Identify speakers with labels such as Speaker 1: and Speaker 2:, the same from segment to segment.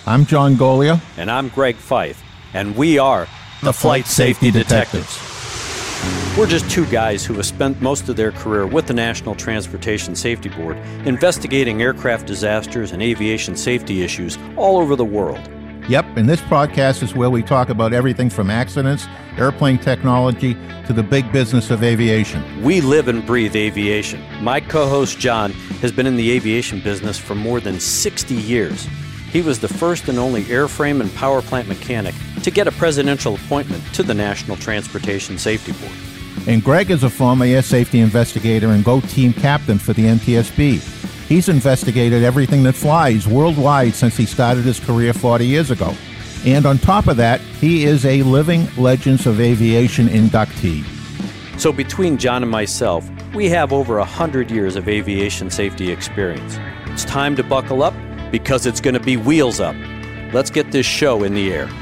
Speaker 1: I'm John Golia.
Speaker 2: And I'm Greg Fife. And we are
Speaker 1: the Flight Safety Detectives.
Speaker 2: We're just two guys who have spent most of their career with the National Transportation Safety Board investigating aircraft disasters and aviation safety issues all over the world.
Speaker 1: Yep, and this podcast is where we talk about everything from accidents, airplane technology, to the big business of aviation.
Speaker 2: We live and breathe aviation. My co-host John has been in the aviation business for more than 60 years. He was the first and only airframe and power plant mechanic to get a presidential appointment to the National Transportation Safety Board.
Speaker 1: And Greg is a former air safety investigator and GO team captain for the NTSB. He's investigated everything that flies worldwide since he started his career 40 years ago. And on top of that, he is a Living Legends of Aviation inductee.
Speaker 2: So between John and myself, we have over 100 years of aviation safety experience. It's time to buckle up because it's going to be wheels up. Let's get this show in the air.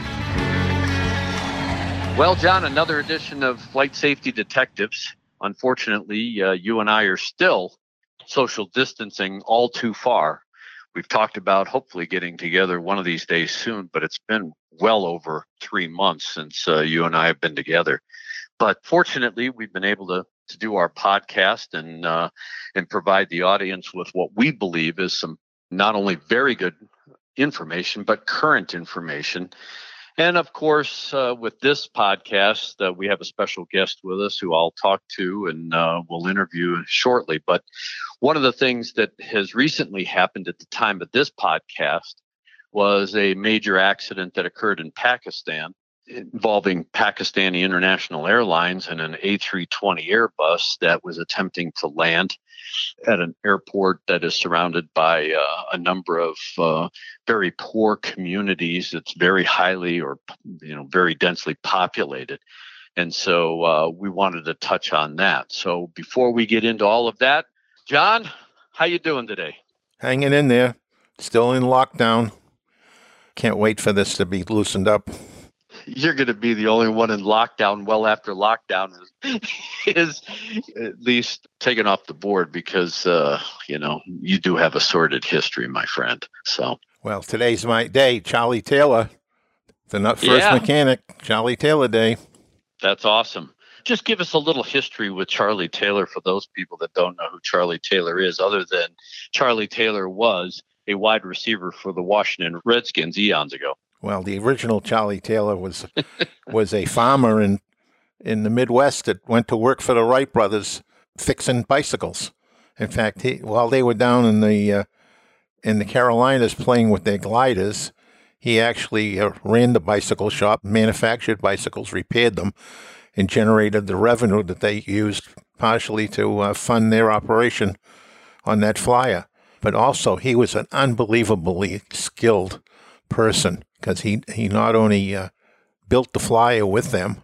Speaker 2: Well, John, another edition of Flight Safety Detectives. Unfortunately, you and I are still social distancing all too far. We've talked about hopefully getting together one of these days soon, but it's been well over 3 months since you and I have been together. But fortunately, we've been able to do our podcast and provide the audience with what we believe is some not only very good information, but current information. And of course, with this podcast, we have a special guest with us who I'll talk to and we'll interview shortly. But one of the things that has recently happened at the time of this podcast was a major accident that occurred in Pakistan involving Pakistani International Airlines and an A320 Airbus that was attempting to land at an airport that is surrounded by a number of very poor communities. It's very highly or very densely populated. And so we wanted to touch on that. So before we get into all of that, John, how you doing today?
Speaker 1: Hanging in there. Still in lockdown. Can't wait for this to be loosened up.
Speaker 2: You're going to be the only one in lockdown well after lockdown is at least taken off the board because, you do have a sordid history, my friend. So,
Speaker 1: well, today's my day. Charlie Taylor, the first mechanic, Charlie Taylor Day.
Speaker 2: That's awesome. Just give us a little history with Charlie Taylor for those people that don't know who Charlie Taylor is, other than Charlie Taylor was a wide receiver for the Washington Redskins eons ago.
Speaker 1: Well, the original Charlie Taylor was a farmer in the Midwest that went to work for the Wright brothers fixing bicycles. In fact, while they were down in the Carolinas playing with their gliders, he actually ran the bicycle shop, manufactured bicycles, repaired them, and generated the revenue that they used partially to fund their operation on that flyer. But also, he was an unbelievably skilled person, because he not only built the flyer with them,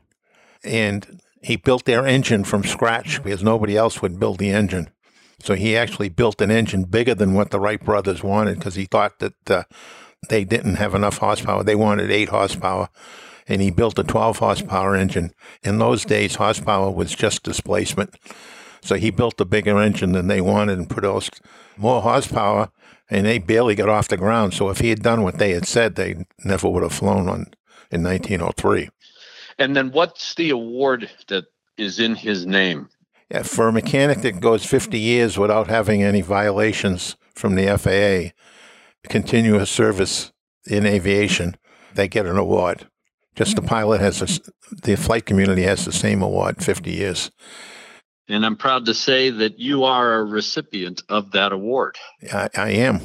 Speaker 1: and he built their engine from scratch because nobody else would build the engine. So he actually built an engine bigger than what the Wright brothers wanted because he thought that they didn't have enough horsepower. They wanted 8 horsepower, and he built a 12 horsepower engine. In those days, horsepower was just displacement. So he built a bigger engine than they wanted and produced more horsepower, and they barely got off the ground. So if he had done what they had said, they never would have flown in 1903.
Speaker 2: And then what's the award that is in his name?
Speaker 1: Yeah, for a mechanic that goes 50 years without having any violations from the FAA, continuous service in aviation, they get an award. Just the pilot the flight community has the same award, 50 years.
Speaker 2: And I'm proud to say that you are a recipient of that award.
Speaker 1: I am.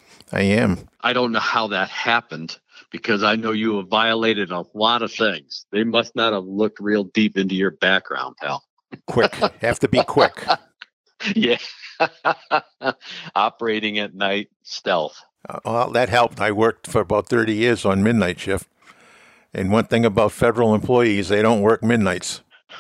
Speaker 2: I don't know how that happened because I know you have violated a lot of things. They must not have looked real deep into your background, pal.
Speaker 1: Quick. Have to be quick.
Speaker 2: Yeah. Operating at night, stealth.
Speaker 1: Well, that helped. I worked for about 30 years on midnight shift. And one thing about federal employees, they don't work midnights.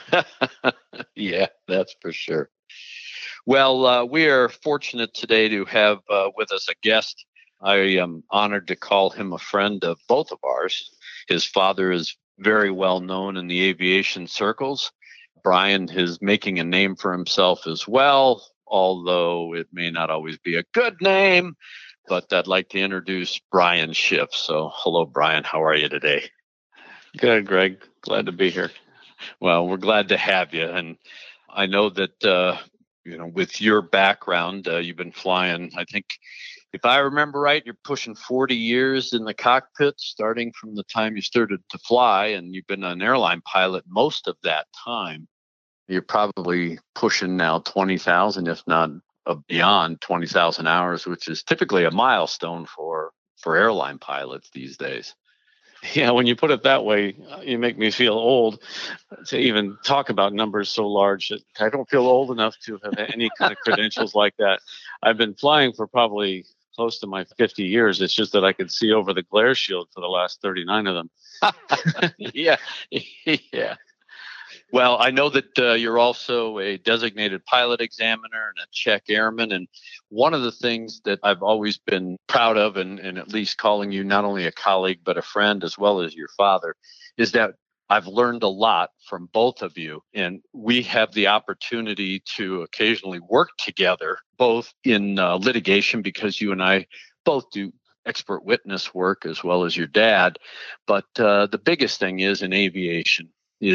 Speaker 2: Yeah, that's for sure. Well, we are fortunate today to have with us a guest. I am honored to call him a friend of both of ours. His father is very well known in the aviation circles. Brian is making a name for himself as well, although it may not always be a good name. but I'd like to introduce Brian Schiff. So hello, Brian. How are you today?
Speaker 3: Good, Greg. Glad to be here.
Speaker 2: Well, we're glad to have you. And I know that, with your background, you've been flying, I think, if I remember right, you're pushing 40 years in the cockpit, starting from the time you started to fly, and you've been an airline pilot most of that time. You're probably pushing now 20,000, if not beyond 20,000 hours, which is typically a milestone for airline pilots these days.
Speaker 3: Yeah, when you put it that way, you make me feel old to even talk about numbers so large that I don't feel old enough to have any kind of credentials like that. I've been flying for probably close to my 50 years. It's just that I could see over the glare shield for the last 39 of them.
Speaker 2: Yeah. Yeah. Well, I know that you're also a designated pilot examiner and a check airman. And one of the things that I've always been proud of, and at least calling you not only a colleague, but a friend as well as your father, is that I've learned a lot from both of you. And we have the opportunity to occasionally work together, both in litigation, because you and I both do expert witness work as well as your dad. But the biggest thing is in aviation.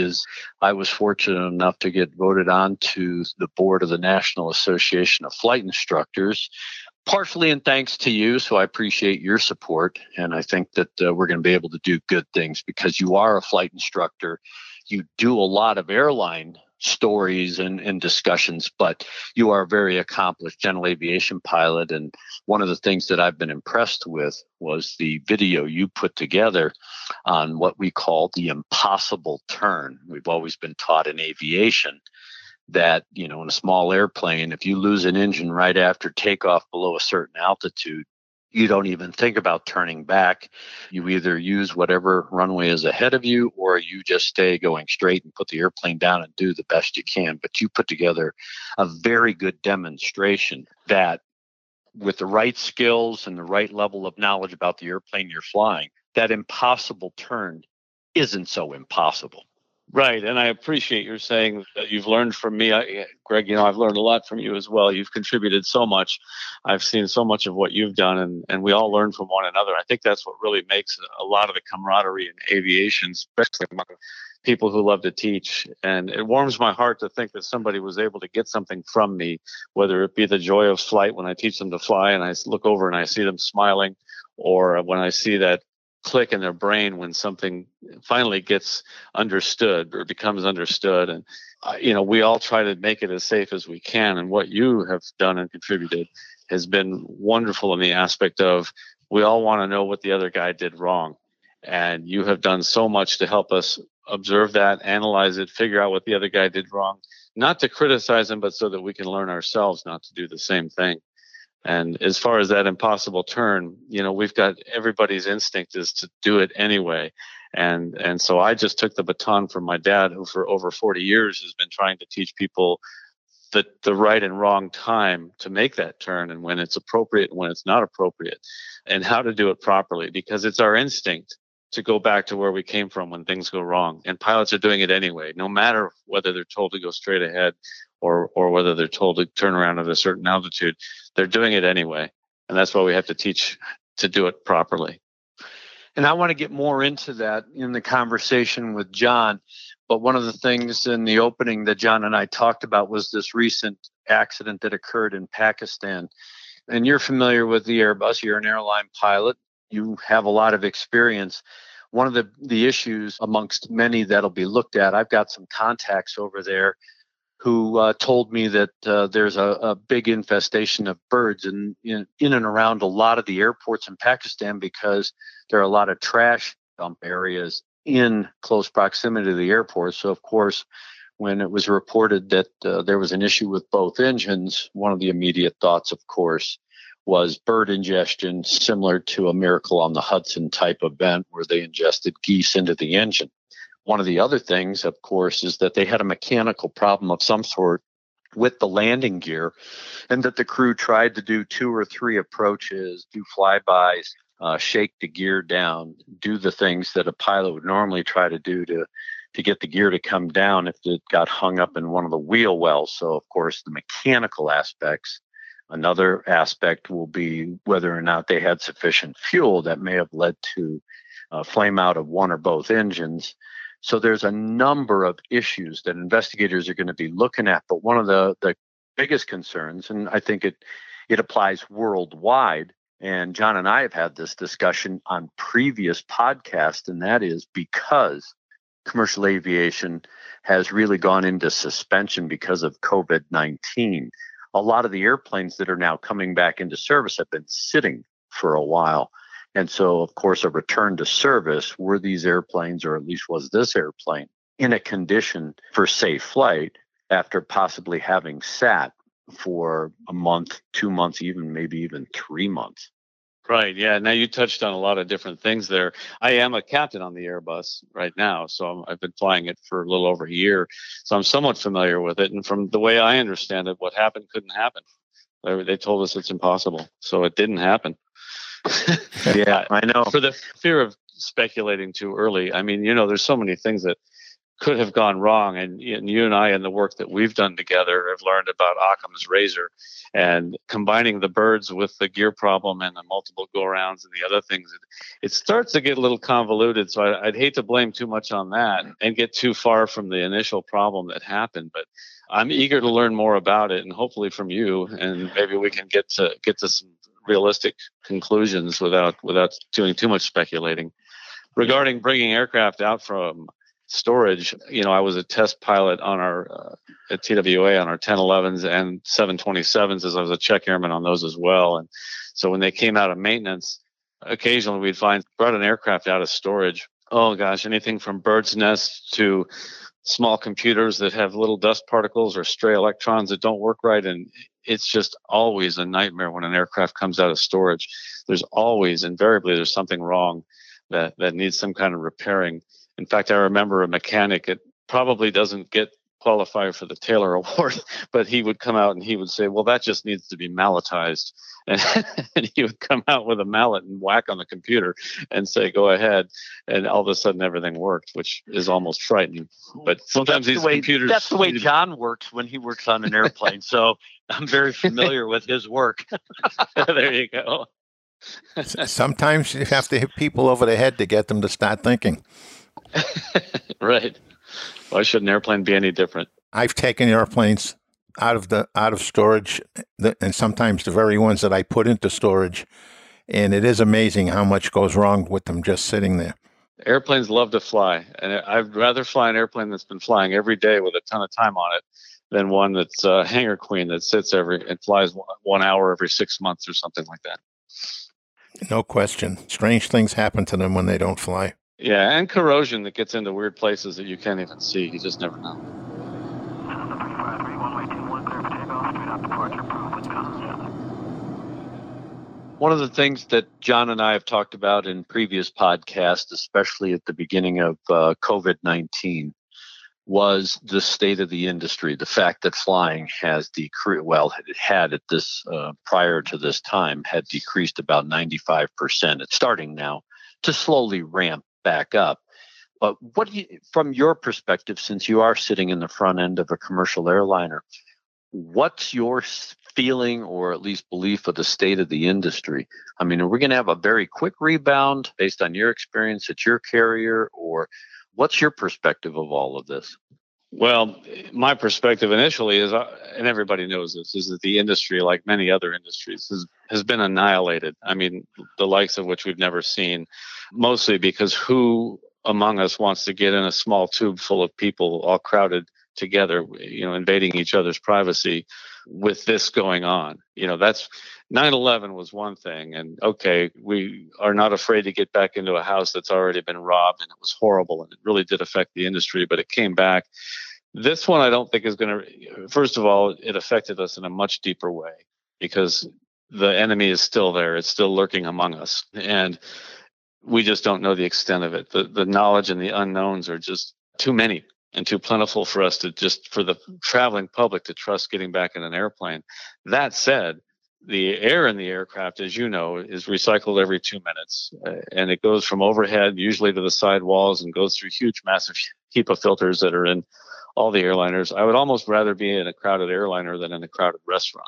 Speaker 2: I was fortunate enough to get voted on to the board of the National Association of Flight Instructors, partially in thanks to you. So I appreciate your support. And I think that we're going to be able to do good things because you are a flight instructor. You do a lot of airline stories and discussions, but you are a very accomplished general aviation pilot. And one of the things that I've been impressed with was the video you put together on what we call the impossible turn. We've always been taught in aviation that, in a small airplane, if you lose an engine right after takeoff below a certain altitude, you don't even think about turning back. You either use whatever runway is ahead of you, or you just stay going straight and put the airplane down and do the best you can. But you put together a very good demonstration that with the right skills and the right level of knowledge about the airplane you're flying, that impossible turn isn't so impossible.
Speaker 3: Right. And I appreciate your saying that you've learned from me. Greg, I've learned a lot from you as well. You've contributed so much. I've seen so much of what you've done, and we all learn from one another. I think that's what really makes a lot of the camaraderie in aviation, especially among people who love to teach. And it warms my heart to think that somebody was able to get something from me, whether it be the joy of flight when I teach them to fly and I look over and I see them smiling, or when I see that click in their brain when something finally gets understood or becomes understood. And we all try to make it as safe as we can, and what you have done and contributed has been wonderful in the aspect of we all want to know what the other guy did wrong, and you have done so much to help us observe that, analyze it, figure out what the other guy did wrong, not to criticize him, but so that we can learn ourselves not to do the same thing. And as far as that impossible turn, we've got everybody's instinct is to do it anyway. And so I just took the baton from my dad, who for over 40 years has been trying to teach people the right and wrong time to make that turn, and when it's appropriate and when it's not appropriate, and how to do it properly, because it's our instinct to go back to where we came from when things go wrong. And pilots are doing it anyway, no matter whether they're told to go straight ahead or whether they're told to turn around at a certain altitude. They're doing it anyway. And that's why we have to teach to do it properly.
Speaker 2: And I want to get more into that in the conversation with John. But one of the things in the opening that John and I talked about was this recent accident that occurred in Pakistan. And you're familiar with the Airbus. You're an airline pilot. You have a lot of experience. One of the issues amongst many that'll be looked at, I've got some contacts over there who told me that there's a big infestation of birds in and around a lot of the airports in Pakistan, because there are a lot of trash dump areas in close proximity to the airport. So, of course, when it was reported that there was an issue with both engines, one of the immediate thoughts, of course, was bird ingestion, similar to a Miracle on the Hudson type event where they ingested geese into the engine. One of the other things, of course, is that they had a mechanical problem of some sort with the landing gear, and that the crew tried to do 2 or 3 approaches, do flybys, shake the gear down, do the things that a pilot would normally try to do to get the gear to come down if it got hung up in one of the wheel wells. So, of course, the mechanical aspects Another aspect will be whether or not they had sufficient fuel that may have led to flame out of one or both engines. So there's a number of issues that investigators are going to be looking at. But one of the biggest concerns, and I think it applies worldwide, and John and I have had this discussion on previous podcasts, and that is because commercial aviation has really gone into suspension because of COVID-19. A lot of the airplanes that are now coming back into service have been sitting for a while. And so, of course, a return to service, were these airplanes, or at least was this airplane, in a condition for safe flight after possibly having sat for a month, 2 months, even maybe even 3 months?
Speaker 3: Right. Yeah. Now you touched on a lot of different things there. I am a captain on the Airbus right now, so I've been flying it for a little over a year, so I'm somewhat familiar with it. And from the way I understand it, what happened couldn't happen. They told us it's impossible, so it didn't happen.
Speaker 2: Yeah, I know.
Speaker 3: For the fear of speculating too early, I mean, there's so many things that could have gone wrong. And you and I, in the work that we've done together, have learned about Occam's razor, and combining the birds with the gear problem and the multiple go-rounds and the other things. It starts to get a little convoluted. So I'd hate to blame too much on that and get too far from the initial problem that happened. But I'm eager to learn more about it, and hopefully from you, and maybe we can get to some realistic conclusions without doing too much speculating. Regarding bringing aircraft out from storage, I was a test pilot on our at TWA on our 1011s and 727s, as I was a check airman on those as well. And so when they came out of maintenance, occasionally we'd brought an aircraft out of storage. Oh gosh, anything from bird's nests to small computers that have little dust particles or stray electrons that don't work right. And it's just always a nightmare when an aircraft comes out of storage. Invariably, there's something wrong that needs some kind of repairing. In fact, I remember a mechanic, it probably doesn't get qualified for the Taylor Award, but he would come out and he would say, well, that just needs to be malletized. And he would come out with a mallet and whack on the computer and say, go ahead. And all of a sudden everything worked, which is almost frightening. But sometimes computers...
Speaker 2: That's the way John works when he works on an airplane. So I'm very familiar with his work.
Speaker 3: There you go.
Speaker 1: Sometimes you have to hit people over the head to get them to start thinking.
Speaker 3: Right. Why should an airplane be any different?
Speaker 1: I've taken airplanes out of storage, and sometimes the very ones that I put into storage, and it is amazing how much goes wrong with them just sitting there.
Speaker 3: Airplanes love to fly, and I'd rather fly an airplane that's been flying every day with a ton of time on it than one that's a hangar queen that sits and flies 1 hour every 6 months or something like that.
Speaker 1: No question. Strange things happen to them when they don't fly.
Speaker 3: Yeah, and corrosion that gets into weird places that you can't even see. You just never know.
Speaker 2: One of the things that John and I have talked about in previous podcasts, especially at the beginning of COVID-19, was the state of the industry. The fact that flying has decreased, well, it had at this prior to this time, had decreased about 95%. It's starting now to slowly ramp back up. But what do you, from your perspective, since you are sitting in the front end of a commercial airliner, what's your feeling or at least belief of the state of the industry? I mean, are we going to have a very quick rebound based on your experience at your carrier, or what's your perspective of all of this?
Speaker 3: Well, my perspective initially is, and everybody knows this, is that the industry, like many other industries, has been annihilated. I mean, the likes of which we've never seen, mostly because who among us wants to get in a small tube full of people all crowded together, invading each other's privacy with this going on? That's 9/11 was one thing. And okay, we are not afraid to get back into a house that's already been robbed, and it was horrible, and it really did affect the industry, but it came back. This one, I don't think is going to, first of all, it affected us in a much deeper way because the enemy is still there. It's still lurking among us. And we just don't know the extent of it. The knowledge and the unknowns are just too many and too plentiful for us for the traveling public to trust getting back in an airplane. That said, the air in the aircraft, as you know, is recycled every 2 minutes, and it goes from overhead, usually to the side walls, and goes through huge, massive HEPA filters that are in all the airliners. I would almost rather be in a crowded airliner than in a crowded restaurant.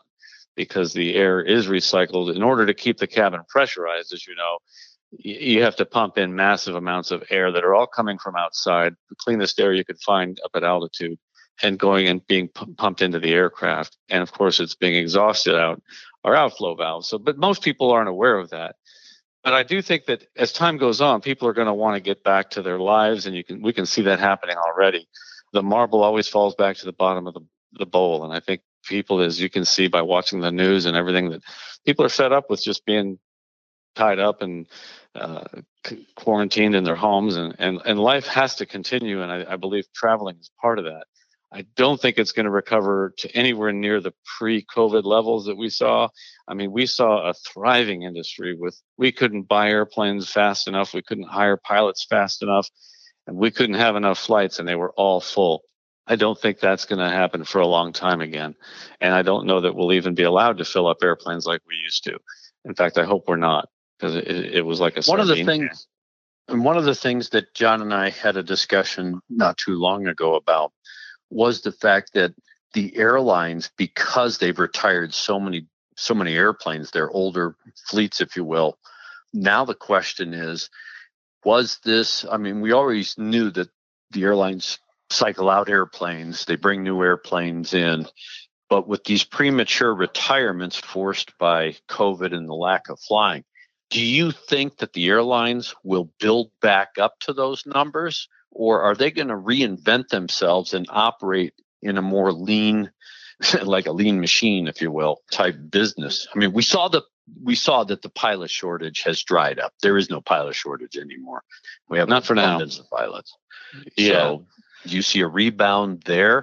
Speaker 3: because the air is recycled. In order to keep the cabin pressurized, as you know, you have to pump in massive amounts of air that are all coming from outside, the cleanest air you could find up at altitude, and going and being pumped into the aircraft. And of course, it's being exhausted out our outflow valves. So, but most people aren't aware of that. But I do think that as time goes on, people are going to want to get back to their lives, and we can see that happening already. The marble always falls back to the bottom of the bowl, and I think people, as you can see by watching the news and everything, that people are fed up with just being tied up and quarantined in their homes, and life has to continue, and I believe traveling is part of that. I don't think it's going to recover to anywhere near the pre-COVID levels that we saw. I mean, we saw a thriving industry we couldn't buy airplanes fast enough. We couldn't hire pilots fast enough, and we couldn't have enough flights, and they were all full. I don't think that's going to happen for a long time again. And I don't know that we'll even be allowed to fill up airplanes like we used to. In fact, I hope we're not, because it was like a sardine can.
Speaker 2: One of the things that John and I had a discussion not too long ago about was the fact that the airlines, because they've retired so many airplanes, their older fleets, if you will. Now the question is, was this, I mean, we always knew that the airlines cycle out airplanes, they bring new airplanes in, but with these premature retirements forced by COVID and the lack of flying, do you think that the airlines will build back up to those numbers? Or are they going to reinvent themselves and operate in a more lean, like a lean machine, if you will, type business? I mean, we saw that the pilot shortage has dried up. There is no pilot shortage anymore. We have
Speaker 3: not for now.
Speaker 2: Abundance of pilots.
Speaker 3: Yeah.
Speaker 2: So, do you see a rebound there?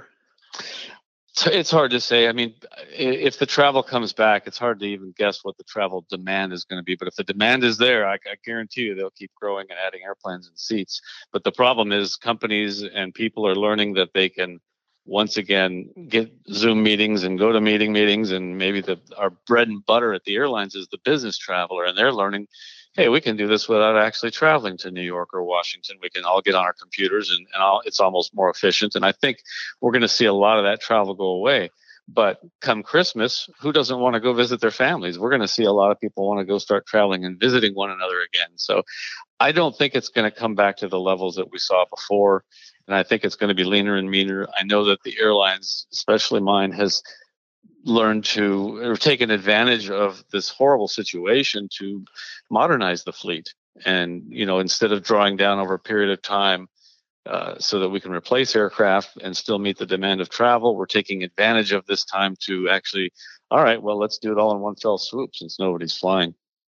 Speaker 3: It's hard to say. I mean, if the travel comes back, it's hard to even guess what the travel demand is going to be. But if the demand is there, I guarantee you they'll keep growing and adding airplanes and seats. But the problem is companies and people are learning that they can once again get Zoom meetings and go to meetings. And maybe our bread and butter at the airlines is the business traveler. And they're learning, hey, we can do this without actually traveling to New York or Washington. We can all get on our computers and it's almost more efficient. And I think we're going to see a lot of that travel go away. But come Christmas, who doesn't want to go visit their families? We're going to see a lot of people want to go start traveling and visiting one another again. So I don't think it's going to come back to the levels that we saw before. And I think it's going to be leaner and meaner. I know that the airlines, especially mine, has learned to or taken advantage of this horrible situation to modernize the fleet. And, instead of drawing down over a period of time so that we can replace aircraft and still meet the demand of travel, we're taking advantage of this time to actually, all right, well, let's do it all in one fell swoop since nobody's flying.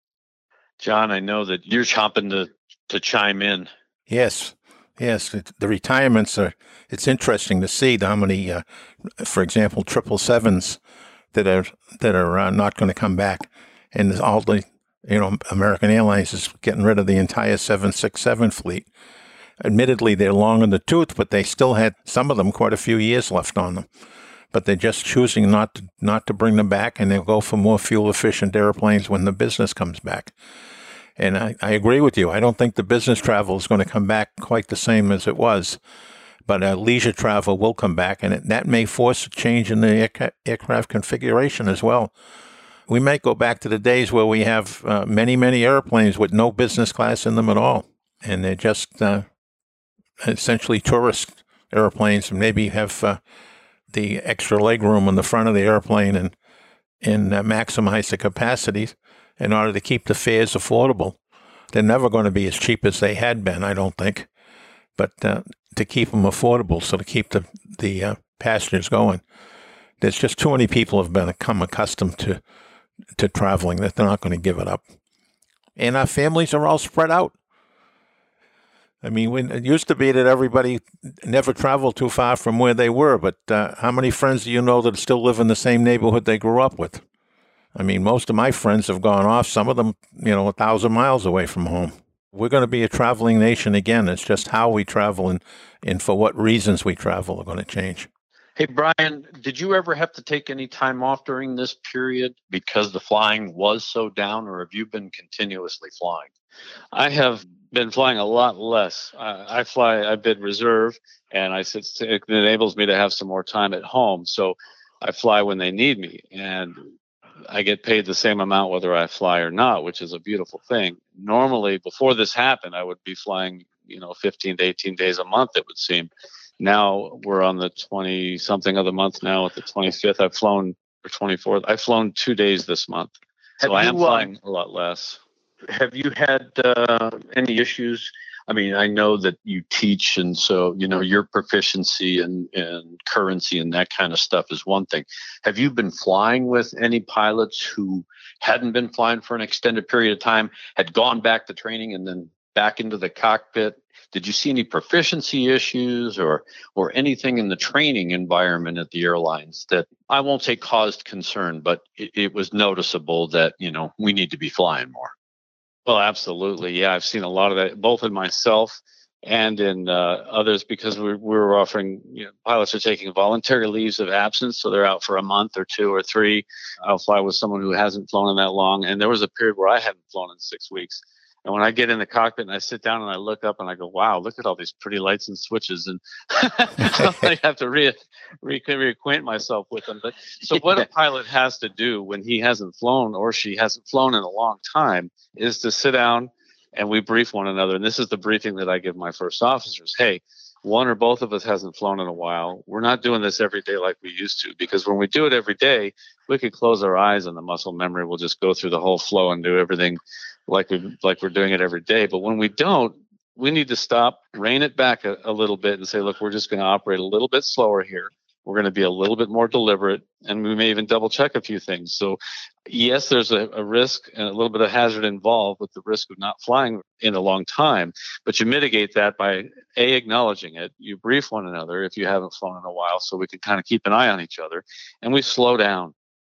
Speaker 2: John, I know that you're chomping to chime in.
Speaker 1: Yes, the retirements it's interesting to see how many, for example, 777s that are not going to come back. And all the, American Airlines is getting rid of the entire 767 fleet. Admittedly, they're long in the tooth, but they still had, some of them, quite a few years left on them. But they're just choosing not to bring them back, and they'll go for more fuel-efficient airplanes when the business comes back. And I agree with you. I don't think the business travel is going to come back quite the same as it was. But leisure travel will come back, and that may force a change in the aircraft configuration as well. We might go back to the days where we have many, many airplanes with no business class in them at all. And they're just essentially tourist airplanes, and maybe have the extra leg room on the front of the airplane and maximize the capacity in order to keep the fares affordable. They're never going to be as cheap as they had been, I don't think, but to keep them affordable, so to keep the passengers going. There's just too many people have become accustomed to traveling that they're not going to give it up. And our families are all spread out. I mean, when it used to be that everybody never traveled too far from where they were, but how many friends do you know that still live in the same neighborhood they grew up with? I mean, most of my friends have gone off, some of them, 1,000 miles away from home. We're going to be a traveling nation again. It's just how we travel and for what reasons we travel are going to change.
Speaker 2: Hey, Brian, did you ever have to take any time off during this period because the flying was so down, or have you been continuously flying?
Speaker 3: I have been flying a lot less. I bid reserve, and it enables me to have some more time at home. So I fly when they need me. And I get paid the same amount whether I fly or not, which is a beautiful thing. Normally, before this happened, I would be flying, 15 to 18 days a month, it would seem. Now we're on the 20 something of the month now. At the 25th, I've flown, or 24th. I've flown 2 days this month. So I am flying a lot less.
Speaker 2: Have you had any issues? I mean, I know that you teach, and so, your proficiency and currency and that kind of stuff is one thing. Have you been flying with any pilots who hadn't been flying for an extended period of time, had gone back to training and then back into the cockpit? Did you see any proficiency issues or anything in the training environment at the airlines that, I won't say caused concern, but it was noticeable that, we need to be flying more?
Speaker 3: Well, absolutely. Yeah, I've seen a lot of that, both in myself and in others, because we're offering, pilots are taking voluntary leaves of absence. So they're out for a month or 2 or 3. I'll fly with someone who hasn't flown in that long. And there was a period where I hadn't flown in 6 weeks. And when I get in the cockpit and I sit down and I look up and I go, wow, look at all these pretty lights and switches. And I have to reacquaint myself with them. But so what a pilot has to do when he hasn't flown or she hasn't flown in a long time is to sit down and we brief one another. And this is the briefing that I give my first officers. Hey, one or both of us hasn't flown in a while. We're not doing this every day like we used to, because when we do it every day, we could close our eyes and the muscle memory will just go through the whole flow and do everything like we're doing it every day. But when we don't, we need to stop, rein it back a little bit and say, look, we're just going to operate a little bit slower here. We're going to be a little bit more deliberate, and we may even double check a few things. So yes, there's a risk and a little bit of hazard involved with the risk of not flying in a long time, but you mitigate that by acknowledging it. You brief one another if you haven't flown in a while, so we can kind of keep an eye on each other, and we slow down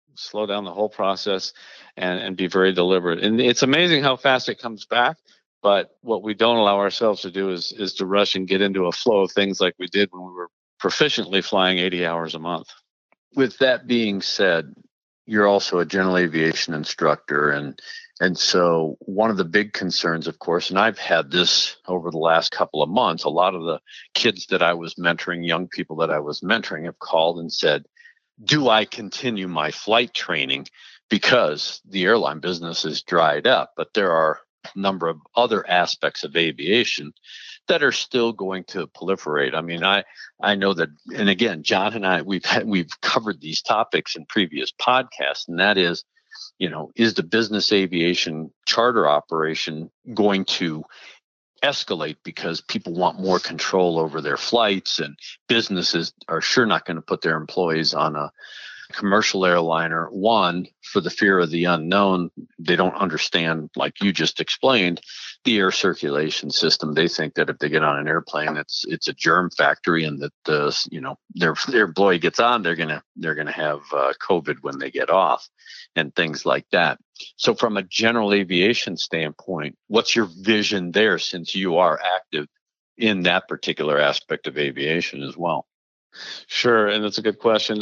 Speaker 3: the whole process and be very deliberate. And it's amazing how fast it comes back. But what we don't allow ourselves to do is to rush and get into a flow of things like we did when we were proficiently flying 80 hours a month.
Speaker 2: With that being said, you're also a general aviation instructor. And so one of the big concerns, of course, and I've had this over the last couple of months, a lot of the kids that I was mentoring, young people that I was mentoring, have called and said, do I continue my flight training because the airline business is dried up? But there are a number of other aspects of aviation that are still going to proliferate. I mean, I know that, and again, John and I, we've covered these topics in previous podcasts, and that is, is the business aviation charter operation going to escalate because people want more control over their flights, and businesses are sure not going to put their employees on a commercial airliner, one, for the fear of the unknown. They don't understand, like you just explained, the air circulation system. They think that if they get on an airplane, it's a germ factory, and that their employee gets on, they're gonna have COVID when they get off, and things like that. So from a general aviation standpoint, what's your vision there, since you are active in that particular aspect of aviation as well?
Speaker 3: Sure, and that's a good question.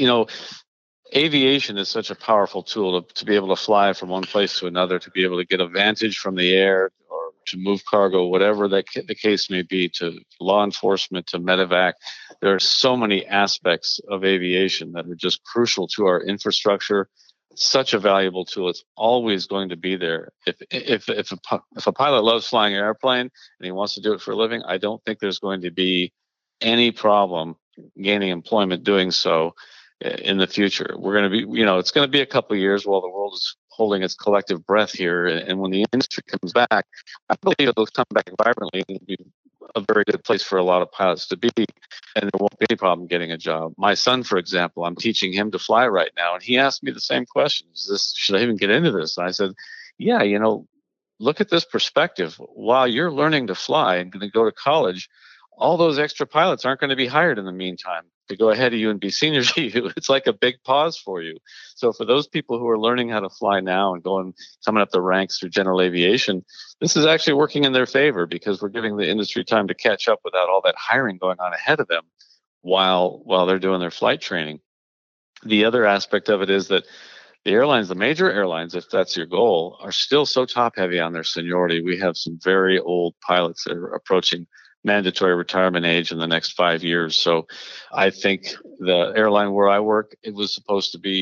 Speaker 3: Aviation is such a powerful tool to be able to fly from one place to another, to be able to get a vantage from the air, or to move cargo, whatever the case may be, to law enforcement, to medevac. There are so many aspects of aviation that are just crucial to our infrastructure. Such a valuable tool. It's always going to be there. If a pilot loves flying an airplane and he wants to do it for a living, I don't think there's going to be any problem gaining employment doing so in the future. We're going to be, it's going to be a couple of years while the world is holding its collective breath here. And when the industry comes back, I believe it'll come back vibrantly and it'll be a very good place for a lot of pilots to be. And there won't be any problem getting a job. My son, for example, I'm teaching him to fly right now. And he asked me the same question. Should I even get into this? And I said, yeah, look at this perspective. While you're learning to fly and going to go to college, all those extra pilots aren't going to be hired in the meantime to go ahead of you and be senior to you. It's like a big pause for you. So for those people who are learning how to fly now and coming up the ranks through general aviation, this is actually working in their favor, because we're giving the industry time to catch up without all that hiring going on ahead of them while they're doing their flight training. The other aspect of it is that the major airlines, if that's your goal, are still so top heavy on their seniority. We have some very old pilots that are approaching mandatory retirement age in the next 5 years. So I think the airline where I work, it was supposed to be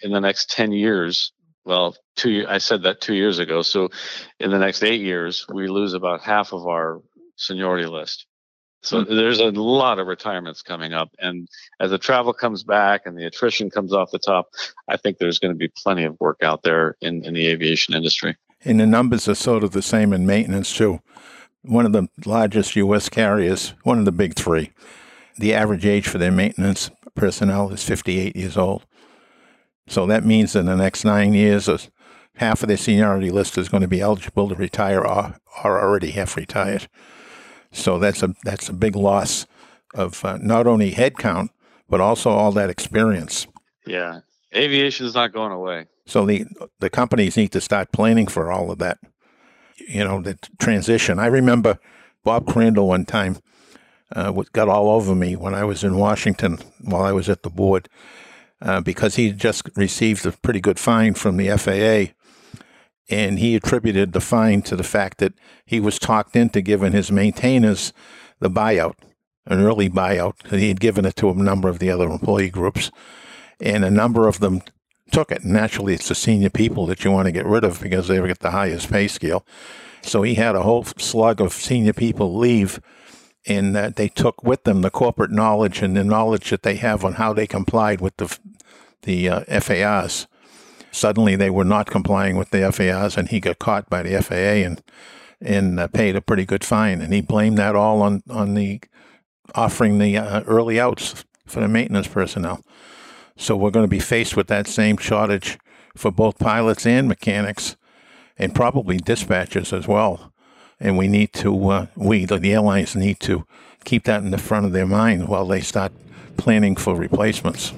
Speaker 3: in the next 10 years, well, I said that 2 years ago. So in the next 8 years, we lose about half of our seniority list. So there's a lot of retirements coming up. And as the travel comes back and the attrition comes off the top, I think there's going to be plenty of work out there in the aviation industry.
Speaker 1: And the numbers are sort of the same in maintenance, too. One of the largest U.S. carriers, one of the big three, the average age for their maintenance personnel is 58 years old. So that means in the next 9 years, half of their seniority list is going to be eligible to retire or already have retired. So that's a big loss of not only headcount, but also all that experience.
Speaker 3: Yeah, aviation is not going away.
Speaker 1: So the companies need to start planning for all of that, the transition. I remember Bob Crandall one time got all over me when I was in Washington while I was at the board because he just received a pretty good fine from the FAA. And he attributed the fine to the fact that he was talked into giving his maintainers the buyout, an early buyout. He had given it to a number of the other employee groups, and a number of them took it. Naturally, it's the senior people that you want to get rid of because they get the highest pay scale. So he had a whole slug of senior people leave, and they took with them the corporate knowledge and the knowledge that they have on how they complied with the FARs. Suddenly, they were not complying with the FARs, and he got caught by the FAA and paid a pretty good fine. And he blamed that all on the offering the early outs for the maintenance personnel. So we're going to be faced with that same shortage for both pilots and mechanics, and probably dispatchers as well. And we need to, the airlines need to keep that in the front of their mind while they start planning for replacements.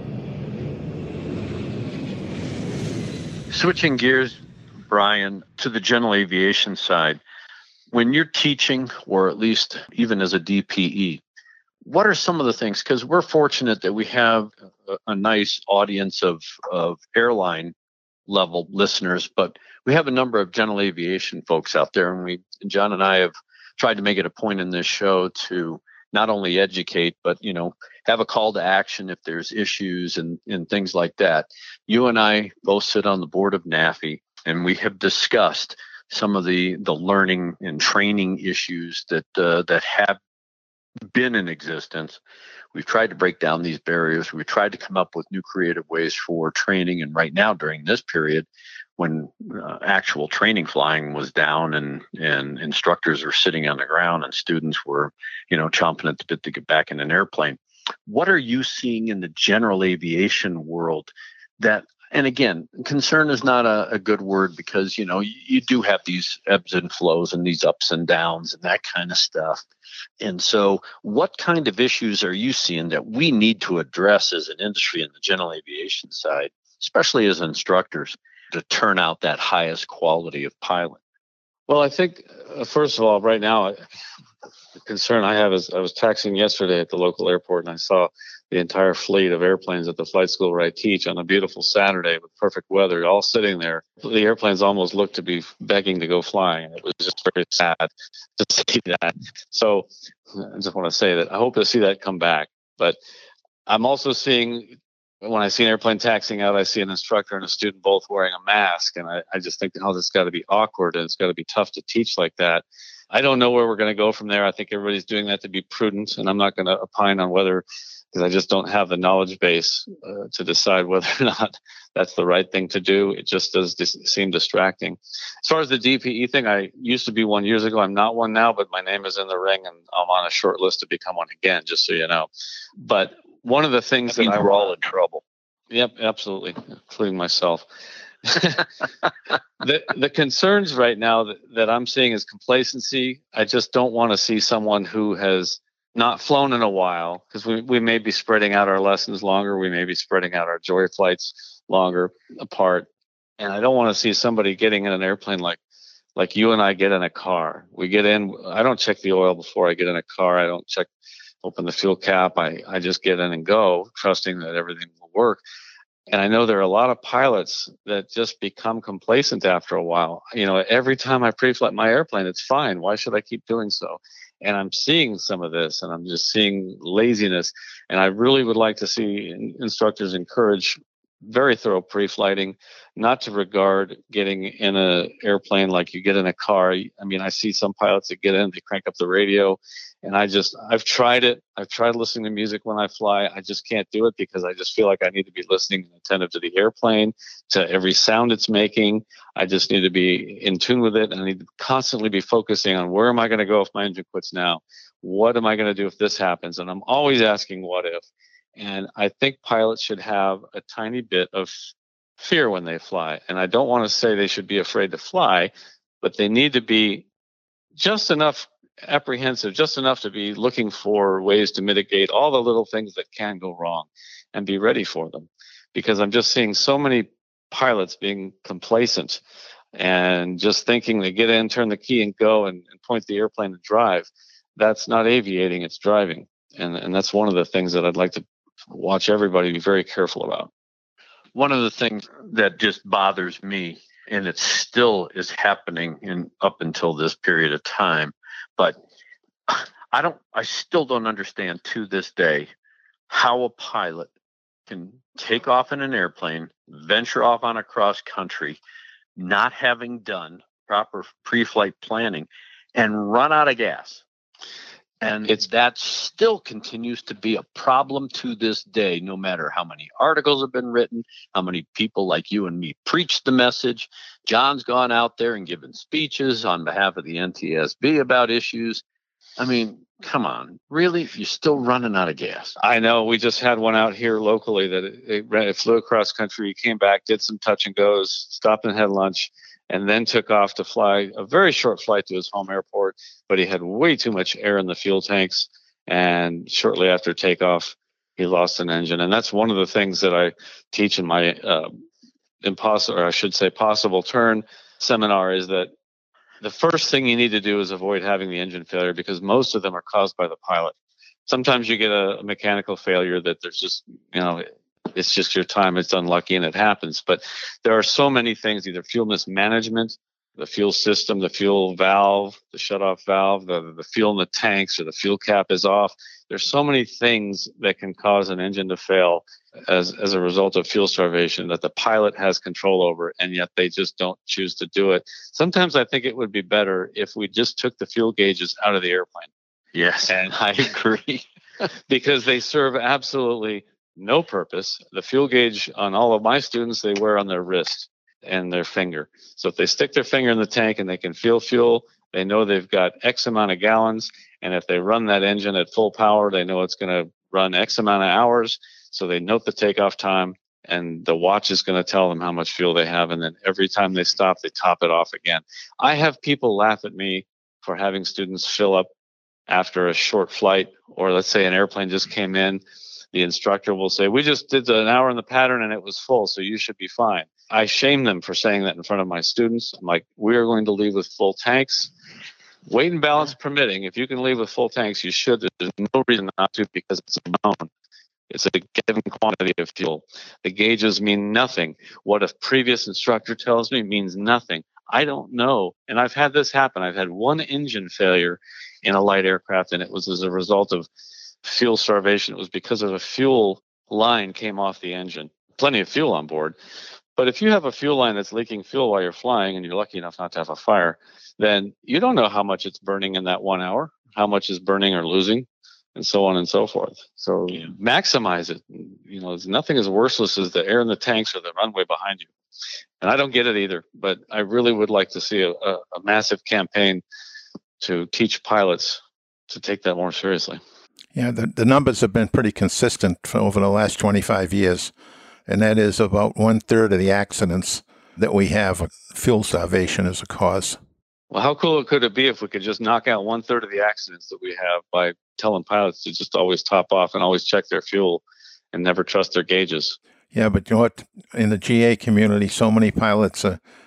Speaker 2: Switching gears, Brian, to the general aviation side, when you're teaching, or at least even as a DPE, what are some of the things? Because we're fortunate that we have a nice audience of airline level listeners, but we have a number of general aviation folks out there, and John and I have tried to make it a point in this show to not only educate, but have a call to action if there's issues and things like that. You and I both sit on the board of NAFI, and we have discussed some of the learning and training issues that have been in existence. We've tried to break down these barriers. We've tried to come up with new creative ways for training. And right now, during this period, when actual training flying was down and instructors were sitting on the ground and students were, chomping at the bit to get back in an airplane. What are you seeing in the general aviation world that, and again, concern is not a good word because, you do have these ebbs and flows and these ups and downs and that kind of stuff. And so what kind of issues are you seeing that we need to address as an industry in the general aviation side, especially as instructors, to turn out that highest quality of pilot?
Speaker 3: Well, I think, first of all, right now, the concern I have is I was taxiing yesterday at the local airport and I saw the entire fleet of airplanes at the flight school where I teach on a beautiful Saturday with perfect weather, all sitting there. The airplanes almost looked to be begging to go flying. It was just very sad to see that. So I just want to say that I hope to see that come back. But I'm also seeing, when I see an airplane taxiing out, I see an instructor and a student both wearing a mask. And I just think, this has got to be awkward and it's got to be tough to teach like that. I don't know where we're going to go from there. I think everybody's doing that to be prudent. And I'm not going to opine on whether, because I just don't have the knowledge base to decide whether or not that's the right thing to do. It just does seem distracting. As far as the DPE thing, I used to be one years ago. I'm not one now, but my name is in the ring and I'm on a short list to become one again, just so you know. But one of the things that
Speaker 2: we're all in trouble.
Speaker 3: Yep, absolutely, including myself. The concerns right now that I'm seeing is complacency. I just don't want to see someone who has not flown in a while, because we may be spreading out our lessons longer. We may be spreading out our joy flights longer apart. And I don't want to see somebody getting in an airplane like you and I get in a car. We get in, I don't check the oil before I get in a car. I don't open the fuel cap. I just get in and go, trusting that everything will work. And I know there are a lot of pilots that just become complacent after a while. Every time I pre-flight my airplane, it's fine. Why should I keep doing so? And I'm seeing some of this, and I'm just seeing laziness. And I really would like to see instructors encourage very thorough pre-flighting, not to regard getting in an airplane like you get in a car. I mean, I see some pilots that get in, they crank up the radio, and I've tried it. I've tried listening to music when I fly. I just can't do it because I just feel like I need to be listening and attentive to the airplane, to every sound it's making. I just need to be in tune with it, and I need to constantly be focusing on where am I going to go if my engine quits now? What am I going to do if this happens? And I'm always asking what if. And I think pilots should have a tiny bit of fear when they fly. And I don't want to say they should be afraid to fly, but they need to be just enough apprehensive, just enough to be looking for ways to mitigate all the little things that can go wrong and be ready for them. Because I'm just seeing so many pilots being complacent and just thinking they get in, turn the key and go and point the airplane and drive. That's not aviating, it's driving. And that's one of the things that I'd like to watch everybody be very careful about.
Speaker 2: One of the things that just bothers me, and it still is happening up until this period of time, but I still don't understand to this day how a pilot can take off in an airplane, venture off on a cross country, not having done proper pre-flight planning, and run out of gas. And that still continues to be a problem to this day, no matter how many articles have been written, how many people like you and me preach the message. John's gone out there and given speeches on behalf of the NTSB about issues. I mean, come on, really? You're still running out of gas.
Speaker 3: I know. We just had one out here locally that it flew across country, came back, did some touch and goes, stopped and had lunch, and then took off to fly a very short flight to his home airport, but he had way too much air in the fuel tanks. And shortly after takeoff, he lost an engine. And that's one of the things that I teach in my possible turn seminar, is that the first thing you need to do is avoid having the engine failure, because most of them are caused by the pilot. Sometimes you get a mechanical failure that there's just, it's just your time. It's unlucky and it happens. But there are so many things, either fuel mismanagement, the fuel system, the fuel valve, the shutoff valve, the fuel in the tanks, or the fuel cap is off. There's so many things that can cause an engine to fail as a result of fuel starvation that the pilot has control over, and yet they just don't choose to do it. Sometimes I think it would be better if we just took the fuel gauges out of the airplane.
Speaker 2: Yes,
Speaker 3: and
Speaker 2: I agree.
Speaker 3: Because they serve absolutely no purpose. The fuel gauge on all of my students, they wear on their wrist and their finger. So if they stick their finger in the tank and they can feel fuel, they know they've got X amount of gallons. And if they run that engine at full power, they know it's going to run X amount of hours. So they note the takeoff time, and the watch is going to tell them how much fuel they have. And then every time they stop, they top it off again. I have people laugh at me for having students fill up after a short flight, or let's say an airplane just came in. The instructor will say, we just did an hour in the pattern and it was full, so you should be fine. I shame them for saying that in front of my students. I'm like, we are going to leave with full tanks. Weight and balance permitting, if you can leave with full tanks, you should. There's no reason not to, because it's known. It's a given quantity of fuel. The gauges mean nothing. What a previous instructor tells me means nothing. I don't know. And I've had this happen. I've had one engine failure in a light aircraft, and it was as a result of fuel starvation. It was because of a fuel line came off the engine. Plenty of fuel on board. But if you have a fuel line that's leaking fuel while you're flying, and you're lucky enough not to have a fire, then you don't know how much it's burning in that 1 hour, how much is burning or losing, and so on and so forth. So maximize it. Nothing as worthless as the air in the tanks or the runway behind you. And I don't get it either, but I really would like to see a massive campaign to teach pilots to take that more seriously.
Speaker 1: Yeah, the numbers have been pretty consistent for over the last 25 years, and that is about 1/3 of the accidents that we have, fuel starvation as a cause.
Speaker 3: Well, how cool could it be if we could just knock out 1/3 of the accidents that we have by telling pilots to just always top off and always check their fuel and never trust their gauges?
Speaker 1: Yeah, but you know what? In the GA community, so many pilots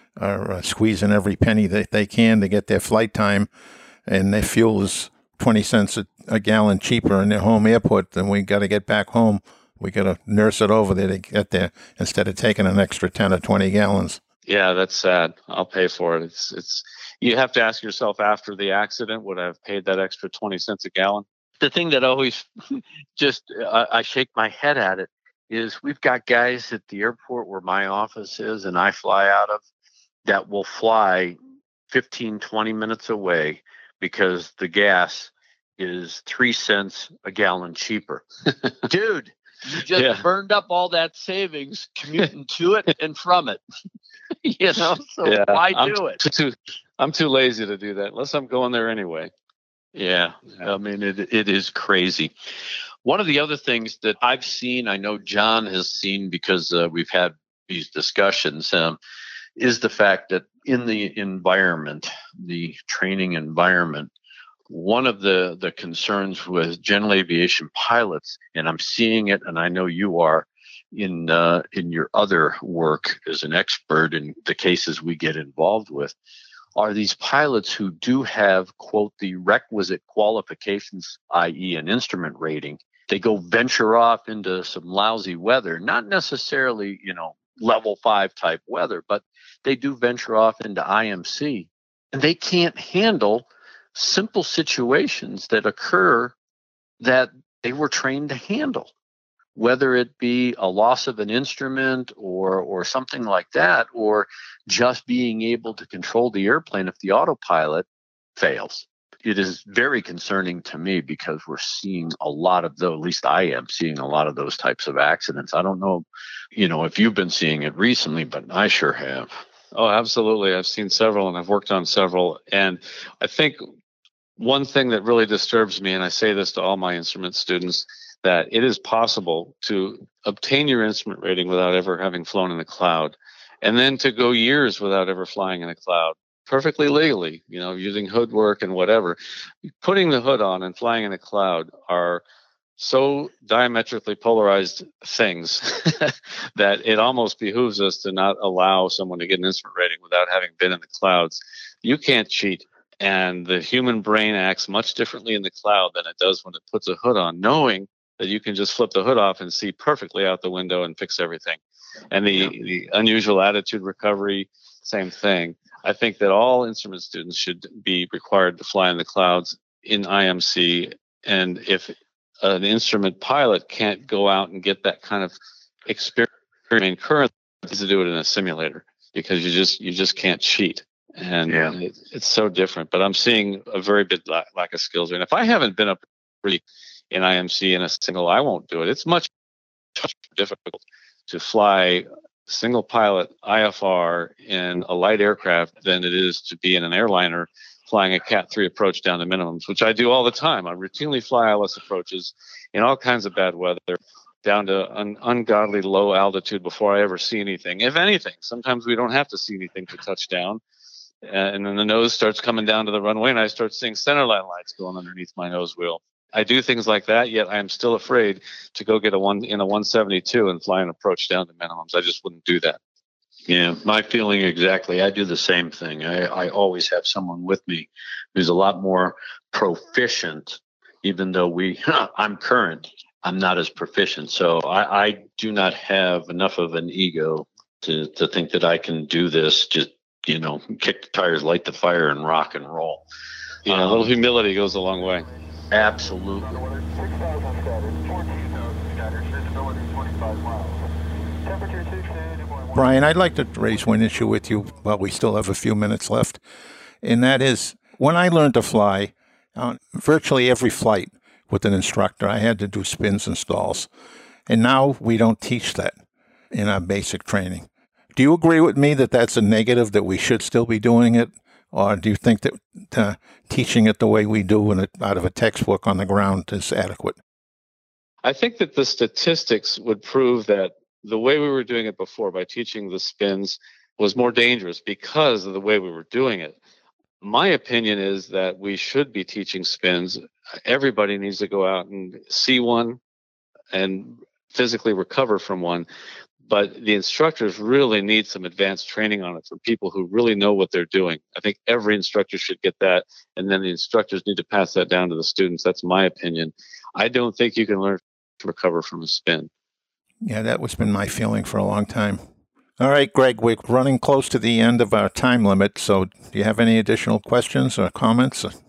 Speaker 1: are squeezing every penny that they can to get their flight time, and their fuel is 20 cents a gallon cheaper in their home airport. Then we got to get back home. We got to nurse it over there to get there instead of taking an extra 10 or 20 gallons.
Speaker 3: Yeah, that's sad. I'll pay for it. It's you have to ask yourself after the accident, would I have paid that extra 20 cents a gallon?
Speaker 2: The thing that always just I shake my head at it is we've got guys at the airport where my office is and I fly out of that will fly 15, 20 minutes away because the gas is 3 cents a gallon cheaper. Dude, you just burned up all that savings commuting to it and from it. So why do it?
Speaker 3: I'm too lazy to do that unless I'm going there anyway.
Speaker 2: Yeah. I mean, it is crazy. One of the other things that I've seen, I know John has seen because we've had these discussions, is the fact that in the environment, the training environment, one of the concerns with general aviation pilots, and I'm seeing it, and I know you are in your other work as an expert in the cases we get involved with, are these pilots who do have, quote, the requisite qualifications, i.e. an instrument rating. They go venture off into some lousy weather, not necessarily, level 5 type weather, but they do venture off into IMC, and they can't handle simple situations that occur that they were trained to handle, whether it be a loss of an instrument or something like that, or just being able to control the airplane if the autopilot fails. It is very concerning to me because we're seeing a lot of those, at least I am seeing a lot of those types of accidents. I don't know, if you've been seeing it recently, but I sure have.
Speaker 3: Oh, absolutely. I've seen several and I've worked on several. And I think one thing that really disturbs me, and I say this to all my instrument students, that it is possible to obtain your instrument rating without ever having flown in a cloud, and then to go years without ever flying in a cloud, perfectly legally, using hood work and whatever. Putting the hood on and flying in a cloud are so diametrically polarized things that it almost behooves us to not allow someone to get an instrument rating without having been in the clouds. You can't cheat. And the human brain acts much differently in the cloud than it does when it puts a hood on, knowing that you can just flip the hood off and see perfectly out the window and fix everything. And the unusual attitude recovery, same thing. I think that all instrument students should be required to fly in the clouds in IMC. And if an instrument pilot can't go out and get that kind of experience currently, to do it in a simulator, because you just can't cheat. And it's so different. But I'm seeing a very big lack of skills. And if I haven't been up really in IMC in a single, I won't do it. It's much more difficult to fly single pilot IFR in a light aircraft than it is to be in an airliner flying a Cat 3 approach down to minimums, which I do all the time. I routinely fly ILS approaches in all kinds of bad weather down to an ungodly low altitude before I ever see anything. If anything, sometimes we don't have to see anything to touch down. And then the nose starts coming down to the runway, and I start seeing centerline lights going underneath my nose wheel. I do things like that, yet I am still afraid to go get a 172 and fly an approach down to minimums. I just wouldn't do that.
Speaker 2: Yeah, my feeling exactly. I do the same thing. I always have someone with me who's a lot more proficient, even though I'm current. I'm not as proficient. So I do not have enough of an ego to think that I can do this, just kick the tires, light the fire, and rock and roll.
Speaker 3: A little humility goes a long way.
Speaker 2: Absolutely.
Speaker 1: Brian, I'd like to raise one issue with you while we still have a few minutes left, and that is when I learned to fly, on virtually every flight with an instructor, I had to do spins and stalls, and now we don't teach that in our basic training. Do you agree with me that that's a negative, that we should still be doing it? Or do you think that teaching it the way we do out of a textbook on the ground is adequate?
Speaker 3: I think that the statistics would prove that the way we were doing it before, by teaching the spins, was more dangerous because of the way we were doing it. My opinion is that we should be teaching spins. Everybody needs to go out and see one and physically recover from one. But the instructors really need some advanced training on it from people who really know what they're doing. I think every instructor should get that, and then the instructors need to pass that down to the students. That's my opinion. I don't think you can learn to recover from a spin.
Speaker 1: Yeah, that was been my feeling for a long time. All right, Greg, we're running close to the end of our time limit, so do you have any additional questions or comments?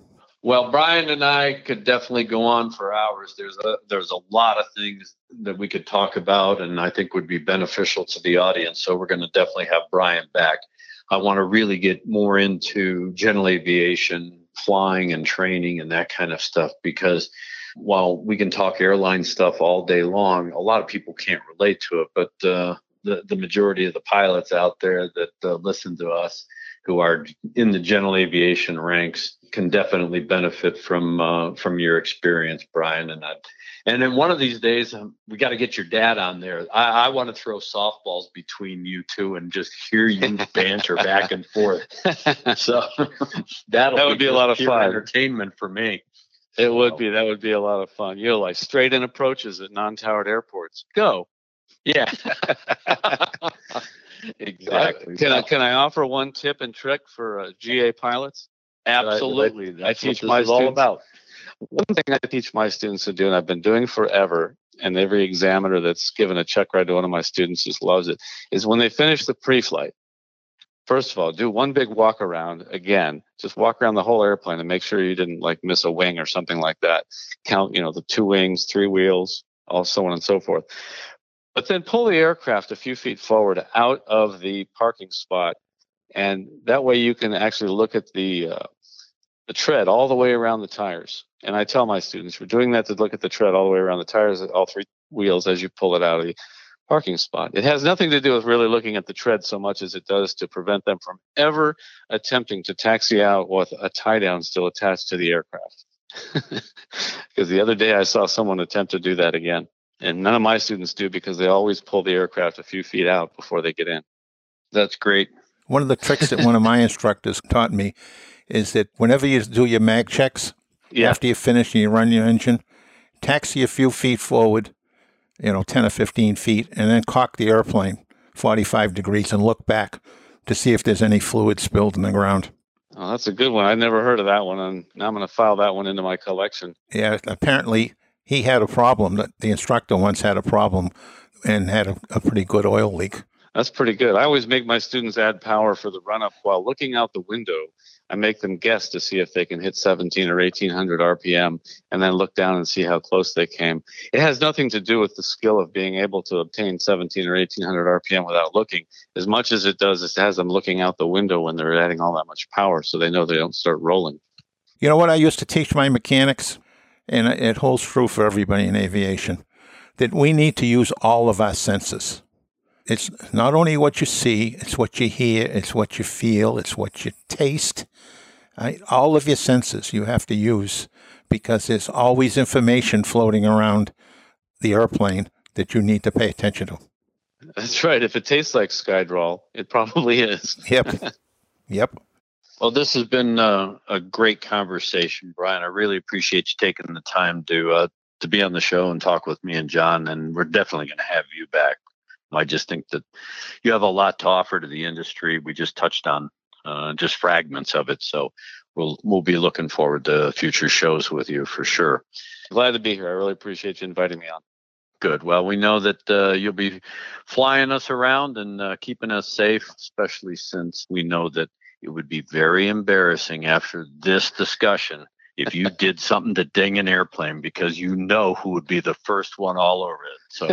Speaker 2: Well, Brian and I could definitely go on for hours. There's a lot of things that we could talk about, and I think would be beneficial to the audience. So we're going to definitely have Brian back. I want to really get more into general aviation, flying and training and that kind of stuff, because while we can talk airline stuff all day long, a lot of people can't relate to it. But the majority of the pilots out there that listen to us, who are in the general aviation ranks, can definitely benefit from your experience, Brian. And then one of these days, we got to get your dad on there. I want to throw softballs between you two and just hear you banter back and forth. So that would be a lot of fun. Entertainment for me.
Speaker 3: It would be. That would be a lot of fun. Like straight in approaches at non-towered airports. Go.
Speaker 2: Yeah. Exactly.
Speaker 3: Can I offer one tip and trick for GA pilots?
Speaker 2: Absolutely.
Speaker 3: That's I teach my students all about. One thing I teach my students to do, and I've been doing forever, and every examiner that's given a check ride to one of my students just loves it, is when they finish the pre-flight, first of all, do one big walk around again. Just walk around the whole airplane and make sure you didn't miss a wing or something like that. Count, the 2 wings, 3 wheels, all so on and so forth. But then pull the aircraft a few feet forward out of the parking spot, and that way you can actually look at the tread all the way around the tires. And I tell my students, we're doing that to look at the tread all the way around the tires, all 3 wheels as you pull it out of the parking spot. It has nothing to do with really looking at the tread so much as it does to prevent them from ever attempting to taxi out with a tie down still attached to the aircraft. Because the other day I saw someone attempt to do that again. And none of my students do, because they always pull the aircraft a few feet out before they get in.
Speaker 2: That's great.
Speaker 1: One of the tricks that one of my instructors taught me is that whenever you do your mag checks, after you finish and you run your engine, taxi a few feet forward, 10 or 15 feet, and then cock the airplane 45 degrees and look back to see if there's any fluid spilled in the ground.
Speaker 3: Oh, that's a good one. I never heard of that one, and now I'm going to file that one into my collection.
Speaker 1: Yeah, apparently he had a problem. The instructor once had a problem and had a pretty good oil leak.
Speaker 3: That's pretty good. I always make my students add power for the run-up while looking out the window. I make them guess to see if they can hit 17 or 1800 RPM, and then look down and see how close they came. It has nothing to do with the skill of being able to obtain 17 or 1800 RPM without looking, as much as it does, it has them looking out the window when they're adding all that much power, so they know they don't start rolling.
Speaker 1: You know what I used to teach my mechanics, and it holds true for everybody in aviation, that we need to use all of our senses. It's not only what you see, it's what you hear, it's what you feel, it's what you taste. Right? All of your senses you have to use, because there's always information floating around the airplane that you need to pay attention to.
Speaker 3: That's right. If it tastes like Skydroll, it probably is.
Speaker 1: Yep.
Speaker 2: Well, this has been a great conversation, Brian. I really appreciate you taking the time to be on the show and talk with me and John, and we're definitely going to have you back. I just think that you have a lot to offer to the industry. We just touched on just fragments of it, so we'll be looking forward to future shows with you for sure.
Speaker 3: Glad to be here. I really appreciate you inviting me on.
Speaker 2: Good. Well, we know that you'll be flying us around and keeping us safe, especially since we know that it would be very embarrassing after this discussion if you did something to ding an airplane, because you know who would be the first one all over it. So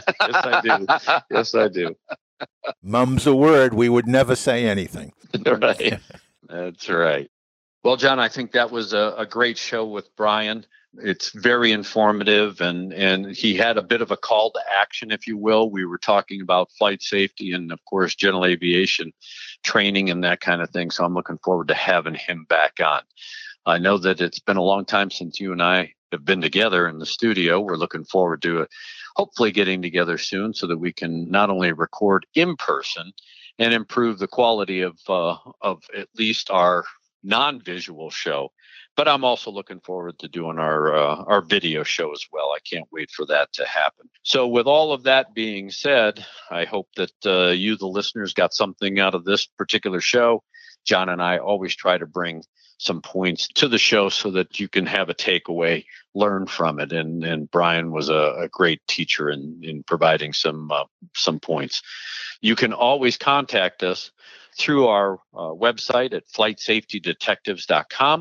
Speaker 3: Yes, I do.
Speaker 1: Mum's a word. We would never say anything.
Speaker 2: Right. That's right. Well, John, I think that was a great show with Brian. It's very informative, and he had a bit of a call to action, if you will. We were talking about flight safety and, of course, general aviation training and that kind of thing. So I'm looking forward to having him back on. I know that it's been a long time since you and I have been together in the studio. We're looking forward to hopefully getting together soon so that we can not only record in person and improve the quality of at least our non-visual show, but I'm also looking forward to doing our video show as well. I can't wait for that to happen. So with all of that being said, I hope that you, the listeners, got something out of this particular show. John and I always try to bring some points to the show so that you can have a takeaway, learn from it. And Brian was a great teacher in providing some points. You can always contact us through our website at flightsafetydetectives.com.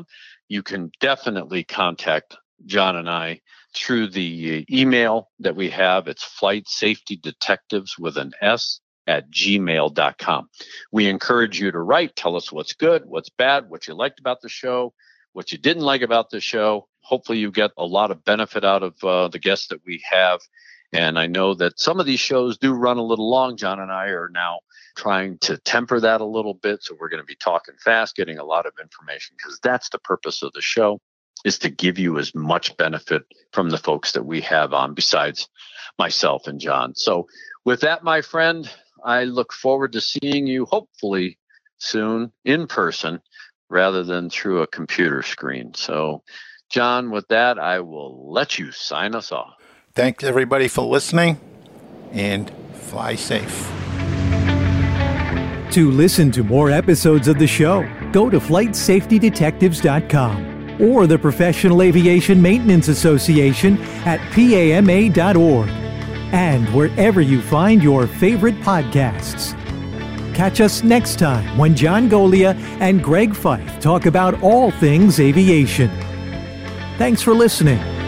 Speaker 2: you can definitely contact John and I through the email that we have. It's Flight Safety Detectives with an S @gmail.com. We encourage you to write. Tell us what's good, what's bad, what you liked about the show, what you didn't like about the show. Hopefully you get a lot of benefit out of the guests that we have. And I know that some of these shows do run a little long. John and I are now trying to temper that a little bit. So we're going to be talking fast, getting a lot of information, because that's the purpose of the show, is to give you as much benefit from the folks that we have on besides myself and John. So with that, my friend, I look forward to seeing you hopefully soon in person rather than through a computer screen. So, John, with that, I will let you sign us off.
Speaker 1: Thanks, everybody, for listening, and fly safe.
Speaker 4: To listen to more episodes of the show, go to FlightSafetyDetectives.com or the Professional Aviation Maintenance Association at PAMA.org. And wherever you find your favorite podcasts. Catch us next time when John Golia and Greg Feith talk about all things aviation. Thanks for listening.